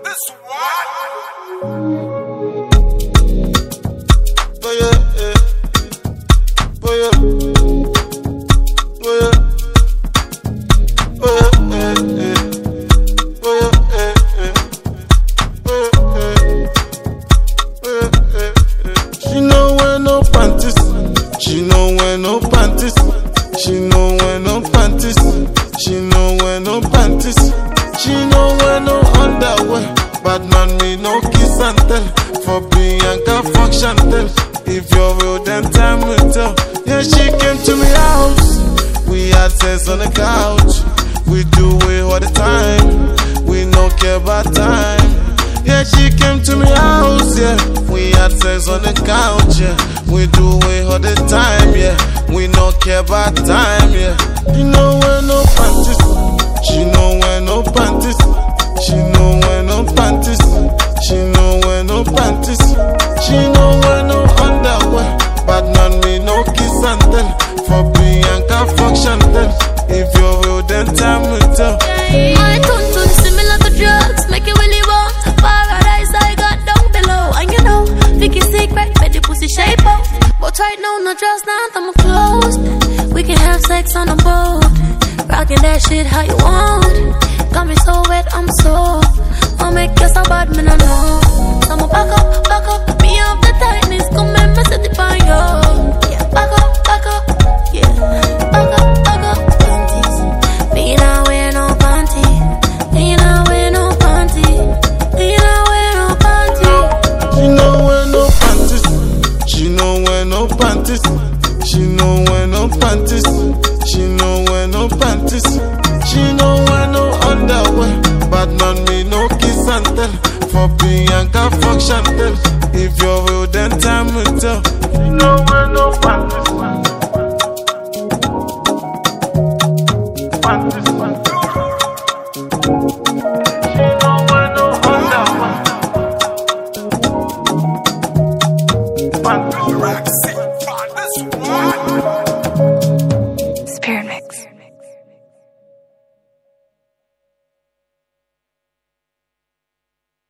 This what? Oh yeah, yeah. Oh yeah. Oh yeah. Oh yeah, yeah, yeah. Oh yeah, yeah, yeah. Oh yeah, yeah. Oh yeah, yeah, yeah. She know wear no panties. She know wear no panties. She know wear no panties. She know wear no panties. She know wear no underwear. Bad man me no kiss and tell. For Bianca fuck Chantel. If you're real then time will tell. Yeah, she came to me house. We had sex on the couch. We do it all the time. We no care about time. Yeah, she came to me house, yeah. We had sex on the couch, yeah. We do it all the time, yeah. We no care about time, yeah. She know wear no panties. She know wear no panties. She know wear no panties. She know wear no panties. She know wear no underwear. Bad man me no kiss and tell. For Bianca fuck Chantel. If you're real then time will tell. My tune similar to drugs, make it really wrong. Paradise I got down below. And you know, Vicky secret, make the pussy shape up. But right now, no just now, I'm close. We can have sex on the boat. Rockin' that shit how you want. Got me so wet, I'm so. I'll make you so bad, man, I know. I'ma back up, me up the tightness. Come and mess it by you. Yeah, back up, yeah. Back up, panties. Me not wear no panty. Me not wear no panty. Me not wear no panty. She know wear no panties. She know wear no panties. She know wear no panties. She know wear no panties. She know wear no underwear. Bad man me no kiss and tell. For Bianca fuck Chantel. If you're real then time will tell. She know wear no panties. Panties. She know wear no underwear. Panties.